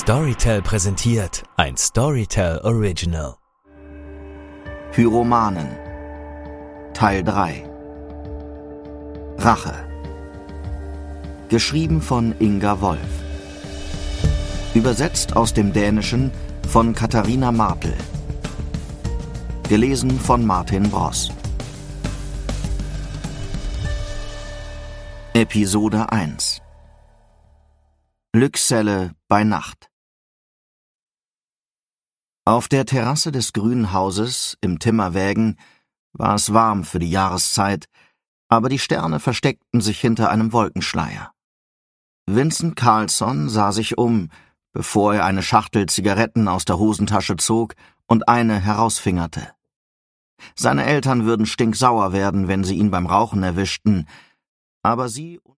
Storytel präsentiert ein Storytel Original. Pyromanen Teil 3 Rache. Geschrieben von Inga Wolf. Übersetzt aus dem Dänischen von Katharina Martel. Gelesen von Martin Bross. Episode 1 Lycksele bei Nacht. Auf der Terrasse des grünen Hauses im Timmerwägen war es warm für die Jahreszeit, aber die Sterne versteckten sich hinter einem Wolkenschleier. Vincent Carlsson sah sich um, bevor er eine Schachtel Zigaretten aus der Hosentasche zog und eine herausfingerte. Seine Eltern würden stinksauer werden, wenn sie ihn beim Rauchen erwischten, aber sie